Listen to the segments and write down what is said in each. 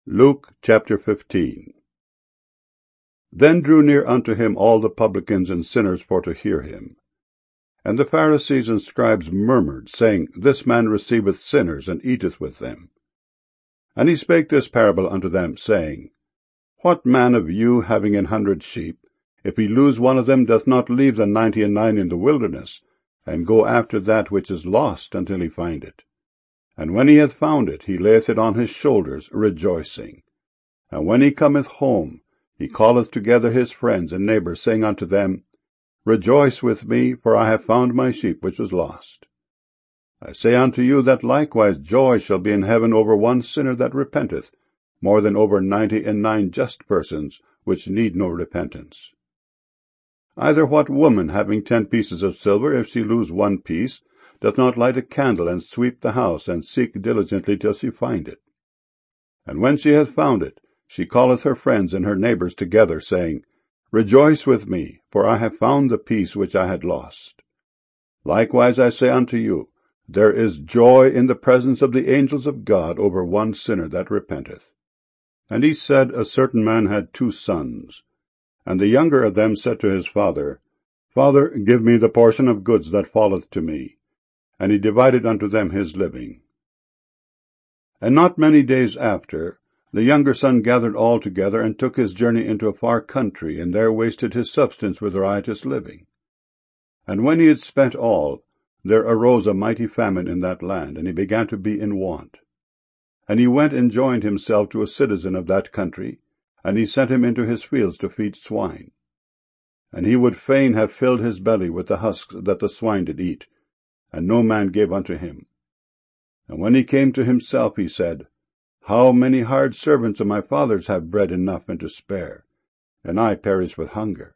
Luke chapter 15. Then drew near unto him all the publicans and sinners for to hear him. And the Pharisees and scribes murmured, saying, This man receiveth sinners, and eateth with them. And he spake this parable unto them, saying, What man of you, having 100 sheep, if he lose one of them, doth not leave the 99 in the wilderness, and go after that which is lost until he find it? And when he hath found it, he layeth it on his shoulders, rejoicing. And when he cometh home, he calleth together his friends and neighbours, saying unto them, Rejoice with me, for I have found my sheep which was lost. I say unto you that likewise joy shall be in heaven over one sinner that repenteth, more than over 99 just persons, which need no repentance. Either what woman, having 10 pieces of silver, if she lose one piece, doth not light a candle, and sweep the house, and seek diligently till she find it? And when she hath found it, she calleth her friends and her neighbours together, saying, Rejoice with me, for I have found the piece which I had lost. Likewise I say unto you, there is joy in the presence of the angels of God over one sinner that repenteth. And he said, A certain man had 2 sons. And the younger of them said to his father, Father, give me the portion of goods that falleth to me. And he divided unto them his living. And not many days after, the younger son gathered all together, and took his journey into a far country, and there wasted his substance with riotous living. And when he had spent all, there arose a mighty famine in that land, and he began to be in want. And he went and joined himself to a citizen of that country, and he sent him into his fields to feed swine. And he would fain have filled his belly with the husks that the swine did eat, and no man gave unto him. And when he came to himself, he said, How many hired servants of my father's have bread enough and to spare, and I perish with hunger?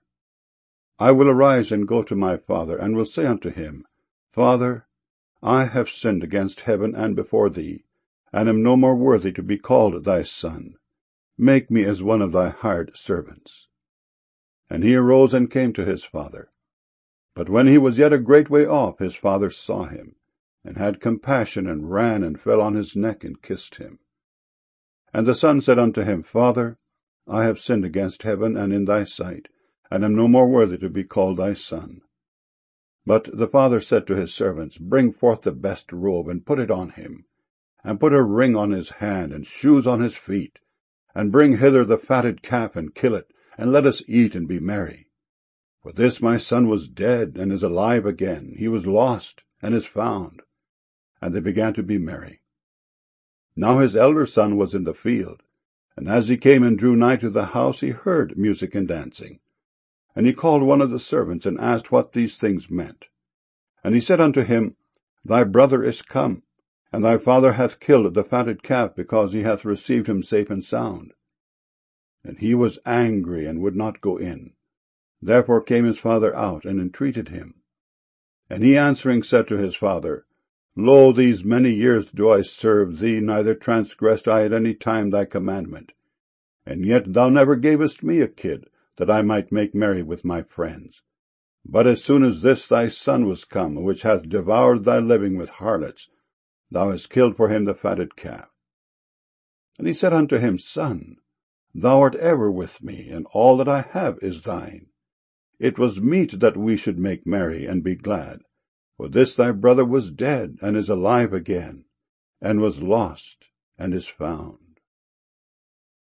I will arise and go to my father, and will say unto him, Father, I have sinned against heaven and before thee, and am no more worthy to be called thy son. Make me as one of thy hired servants. And he arose and came to his father. But when he was yet a great way off, his father saw him, and had compassion, and ran, and fell on his neck, and kissed him. And the son said unto him, Father, I have sinned against heaven and in thy sight, and am no more worthy to be called thy son. But the father said to his servants, Bring forth the best robe, and put it on him, and put a ring on his hand, and shoes on his feet, and bring hither the fatted calf, and kill it, and let us eat and be merry. For this my son was dead, and is alive again. He was lost, and is found. And they began to be merry. Now his elder son was in the field, and as he came and drew nigh to the house, he heard music and dancing. And he called one of the servants, and asked what these things meant. And he said unto him, Thy brother is come, and thy father hath killed the fatted calf, because he hath received him safe and sound. And he was angry, and would not go in. Therefore came his father out, and entreated him. And he answering said to his father, Lo, these many years do I serve thee, neither transgressed I at any time thy commandment. And yet thou never gavest me a kid, that I might make merry with my friends. But as soon as this thy son was come, which hath devoured thy living with harlots, thou hast killed for him the fatted calf. And he said unto him, Son, thou art ever with me, and all that I have is thine. It was meet that we should make merry and be glad. For this thy brother was dead, and is alive again, and was lost, and is found.